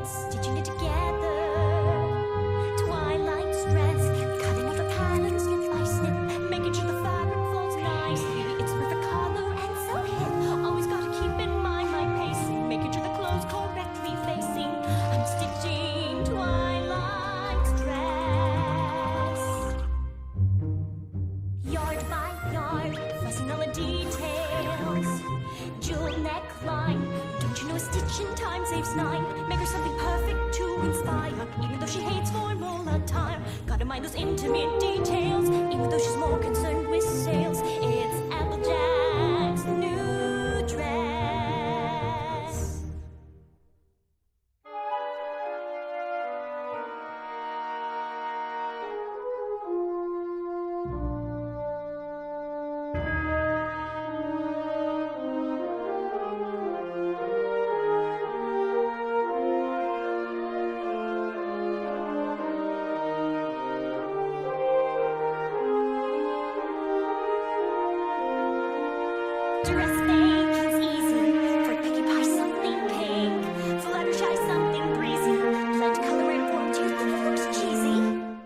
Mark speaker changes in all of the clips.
Speaker 1: stitching it together. Twilight stress, cutting off the pattern, snip by snip, making sure the fabric folds nicely. It's perfect color and so hip. Always gotta keep in mind my pacing, making sure the clothes correctly facing. I'm stitching Twilight's dress. Yard by yard, fussing all the details. Jewel neckline, don't you know a stitch in time saves 9? Make her something perfect to inspire, even though she hates formal attire. Gotta mind those intimate details, even though she's more concerned with sales. It's Applejack's new dress. Dressmaking's easy. For Pinkie Pie, something pink. Fluttershy, something breezy. Blend color and form to the looks cheesy.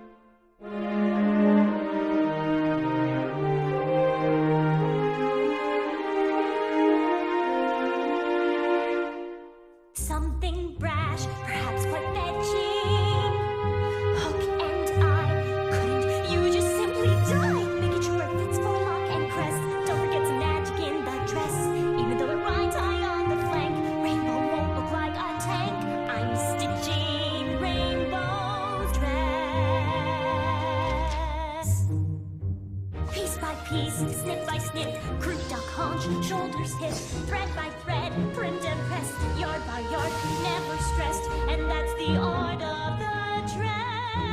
Speaker 1: Something brash, perhaps quite fetching. Hook and eye, couldn't you just simply die? Making sure it fits for lock and crest. Don't forget some magic in the dress. Even though it rhymes high on the flank, rainbow won't look like a tank. I'm stitching Rainbow's dress. Piece by piece, snip by snip, croup, duck, haunch, shoulders, hip, thread by thread, print and pressed, yard by yard, never stressed, and that's the art of the dress.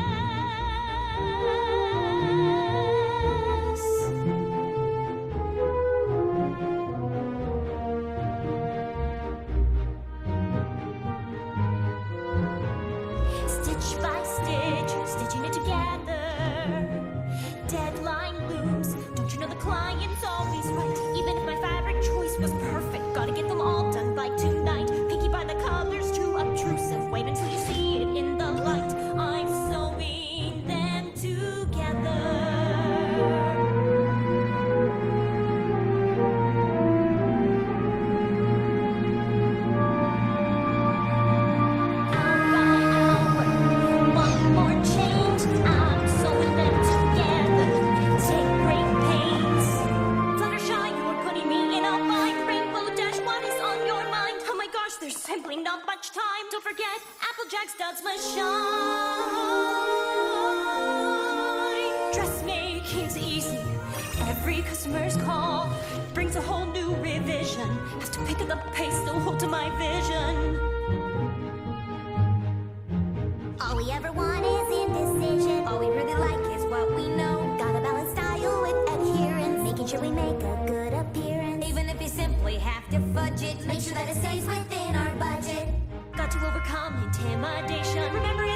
Speaker 1: Stitch by stitch, stitching it together. Deadline looms, don't you know the client's always right? Even if my fabric choice was perfect, gotta get them all done by tonight. Pinkie Pie, the color's too obtrusive. Wait until you see it in the light. I'm sewing them together. Hour by hour, one more change. I'm sewing them together. Take great pains. Fluttershy, you're putting me in a bind. Rainbow Dash, what is on your mind? Oh my gosh, there's simply not much time. Don't forget, Applejack's studs must shine. Dressmaking's easy. Every customer's call brings a whole new revision. Have to pick up the pace, so hold to my vision. All we ever want is indecision. All we really like is what we know. Gotta balance style with adherence, making sure we make a good appearance. Even if you simply have to fudge it, make sure that it stays within our budget. Got to overcome intimidation. Remember,